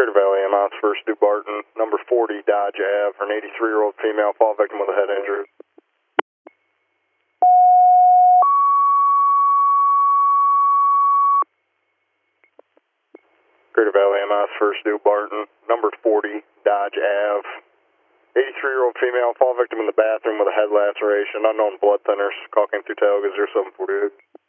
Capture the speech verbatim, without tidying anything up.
Greater Valley M I S First Stu Barton, number forty Dodge Ave, an eighty-three-year-old female fall victim with a head injury. Greater Valley M I S First Stu Barton, number forty Dodge Ave, eighty-three-year-old female fall victim in the bathroom with a head laceration, unknown blood thinners. Call came through Talga zero seven four eight.